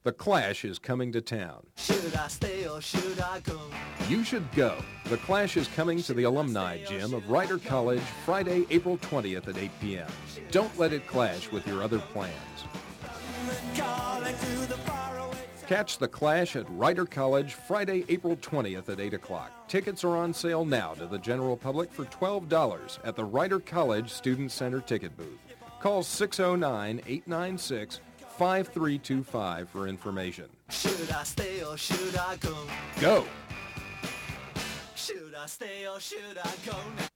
The Clash is coming to town. Should I stay or should I go? You should go. The Clash is coming to the alumni gym of Rider College Friday, April 20th at 8 p.m. Don't let it clash with your other plans. Catch The Clash at Rider College Friday, April 20th at 8 o'clock. Tickets are on sale now to the general public for $12 at the Rider College Student Center ticket booth. Call 609-896-5325 for information. Should I stay or should I go? Go! Should I stay or should I go now?